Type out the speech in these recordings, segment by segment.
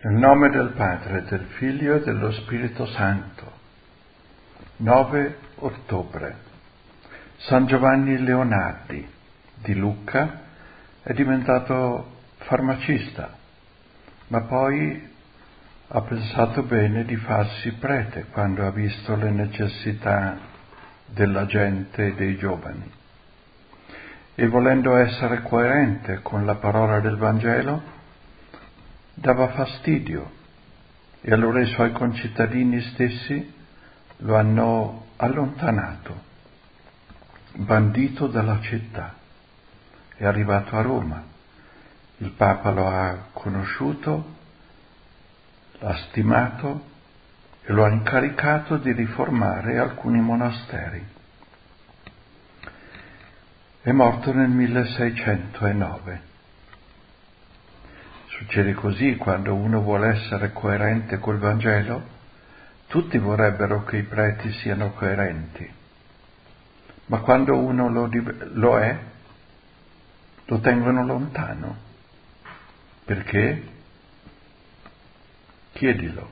Nel nome del Padre, del Figlio e dello Spirito Santo. 9 ottobre. San Giovanni Leonardi di Lucca è diventato farmacista, ma poi ha pensato bene di farsi prete quando ha visto le necessità della gente e dei giovani. E volendo essere coerente con la parola del Vangelo, dava fastidio, e allora i suoi concittadini stessi lo hanno allontanato, bandito dalla città. È arrivato a Roma. Il Papa lo ha conosciuto, l'ha stimato e lo ha incaricato di riformare alcuni monasteri. È morto nel 1609. Succede così quando uno vuole essere coerente col Vangelo. Tutti vorrebbero che i preti siano coerenti, ma quando uno lo è, lo tengono lontano. Perché? Chiedilo.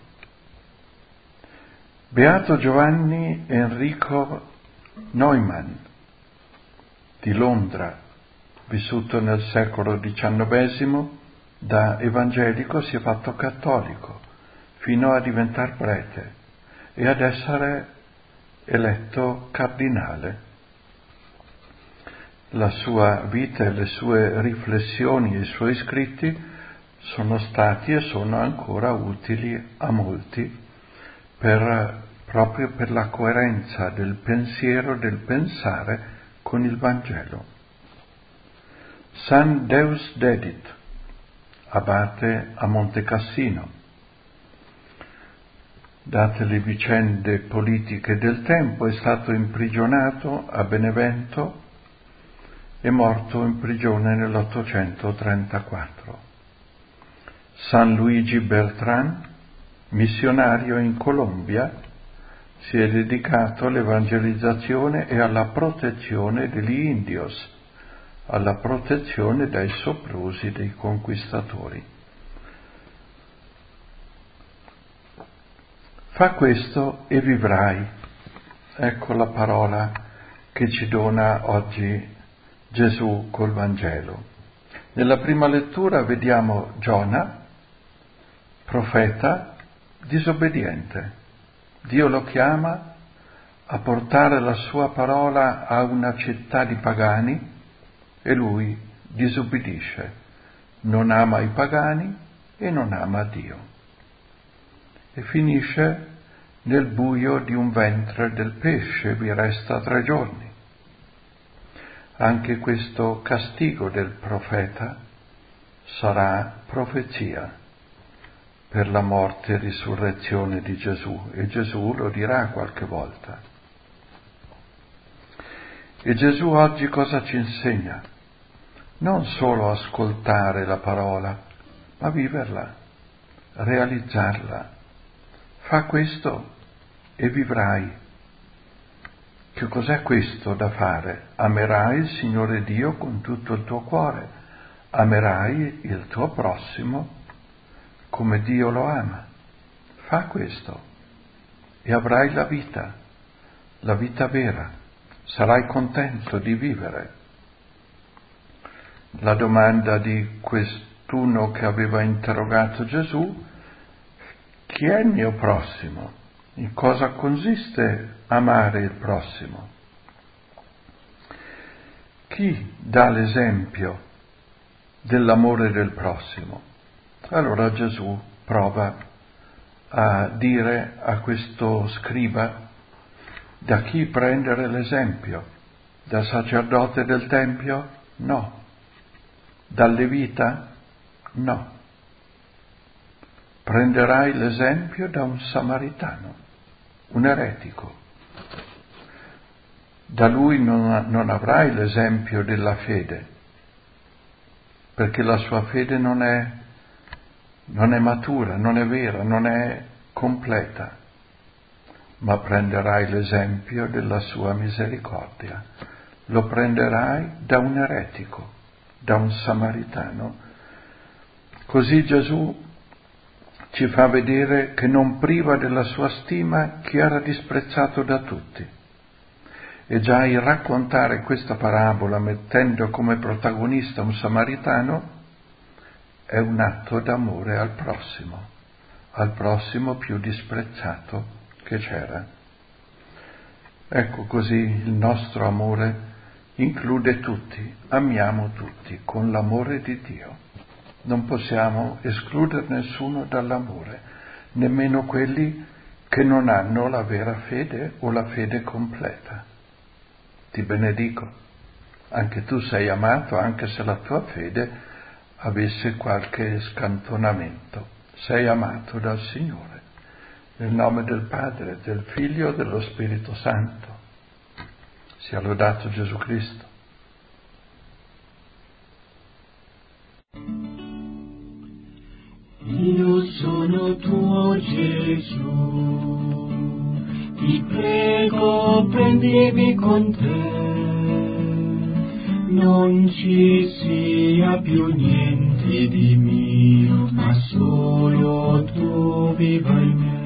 Beato Giovanni Enrico Neumann di Londra, vissuto nel secolo XIX, da evangelico si è fatto cattolico fino a diventare prete e ad essere eletto cardinale. La sua vita e le sue riflessioni e i suoi scritti sono stati e sono ancora utili a molti proprio per la coerenza del pensiero, del pensare con il Vangelo. San Deusdedit, abate a Montecassino. Date le vicende politiche del tempo, è stato imprigionato a Benevento e morto in prigione nell'834. San Luigi Bertrand, missionario in Colombia, si è dedicato all'evangelizzazione e alla protezione degli indios, alla protezione dai soprusi dei conquistatori. Fa questo e vivrai. Ecco la parola che ci dona oggi Gesù col Vangelo. Nella prima lettura vediamo Giona, profeta disobbediente. Dio lo chiama a portare la sua parola a una città di pagani e lui disobbedisce, non ama i pagani e non ama Dio. E finisce nel buio di un ventre del pesce, vi resta 3 giorni. Anche questo castigo del profeta sarà profezia per la morte e risurrezione di Gesù, e Gesù lo dirà qualche volta. E Gesù oggi cosa ci insegna? Non solo ascoltare la parola, ma viverla, realizzarla. Fa questo e vivrai. Che cos'è questo da fare? Amerai il Signore Dio con tutto il tuo cuore, amerai il tuo prossimo come Dio lo ama. Fa questo e avrai la vita vera, sarai contento di vivere. La domanda di quest'uno che aveva interrogato Gesù: chi è il mio prossimo? In cosa consiste amare il prossimo? Chi dà l'esempio dell'amore del prossimo? Allora Gesù prova a dire a questo scriba da chi prendere l'esempio. Da sacerdote del Tempio? No. Dal Levita? No. Prenderai l'esempio da un samaritano, un eretico. Da lui non avrai l'esempio della fede, perché la sua fede non è matura, non è vera, non è completa, ma prenderai l'esempio della sua misericordia. Lo prenderai da un eretico, da un samaritano. Così Gesù ci fa vedere che non priva della sua stima chi era disprezzato da tutti. E già il raccontare questa parabola mettendo come protagonista un samaritano è un atto d'amore al prossimo più disprezzato che c'era. Ecco, così il nostro amore include tutti, amiamo tutti con l'amore di Dio. Non possiamo escludere nessuno dall'amore, nemmeno quelli che non hanno la vera fede o la fede completa. Ti benedico, anche tu sei amato, anche se la tua fede avesse qualche scantonamento. Sei amato dal Signore. Nel nome del Padre, del Figlio e dello Spirito Santo. Sia lodato Gesù Cristo. Io sono tuo Gesù, ti prego prendimi con te, non ci sia più niente di mio, ma solo tu viva in me.